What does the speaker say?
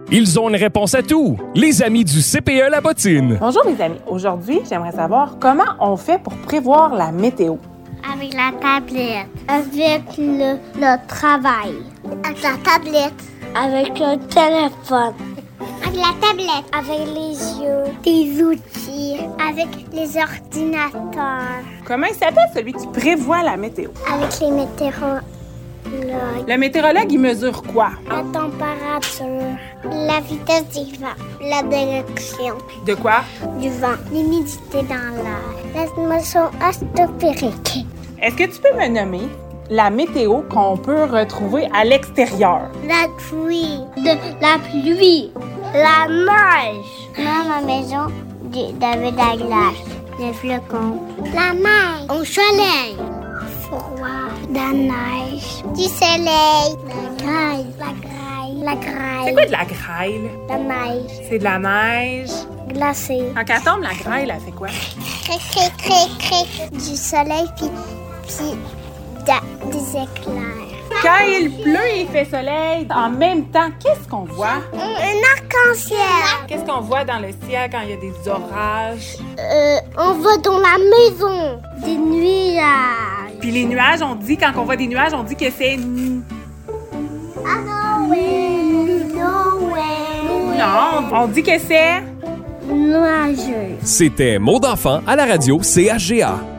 Ils ont une réponse à tout. Les amis du CPE La Bottine. Bonjour mes amis. Aujourd'hui, j'aimerais savoir comment on fait pour prévoir la météo. Avec la tablette. Avec le travail. Avec la tablette. Avec le téléphone. Avec la tablette. Avec les yeux. Des outils. Avec les ordinateurs. Comment il s'appelle celui qui prévoit la météo? Avec les météorologues. Le météorologue, il mesure quoi? La température. La vitesse du vent. La direction. De quoi? Du vent. L'humidité dans l'air. L'atmosphère atmosphérique. Est-ce que tu peux me nommer la météo qu'on peut retrouver à l'extérieur? La pluie. La pluie. La neige. Dans ma maison, de la glace. Les flocons. La mer. Au soleil. Froid. La neige. Du soleil. La graille. La graille. La graille. C'est quoi de la graille? La neige. C'est de la neige. Glacée. Quand elle tombe, la graille, elle fait quoi? Cric, cric, cric, cric. Du soleil, puis des éclairs. Quand il pleut, il fait soleil. En même temps, qu'est-ce qu'on voit? Un arc-en-ciel. Qu'est-ce qu'on voit dans le ciel quand il y a des orages? On va dans la maison. Des nuages. Puis les nuages, on dit, quand on voit des nuages, on dit que c'est... Ah Noël. Non, on dit que c'est... Nuageux. C'était Mots d'enfant à la radio CHGA.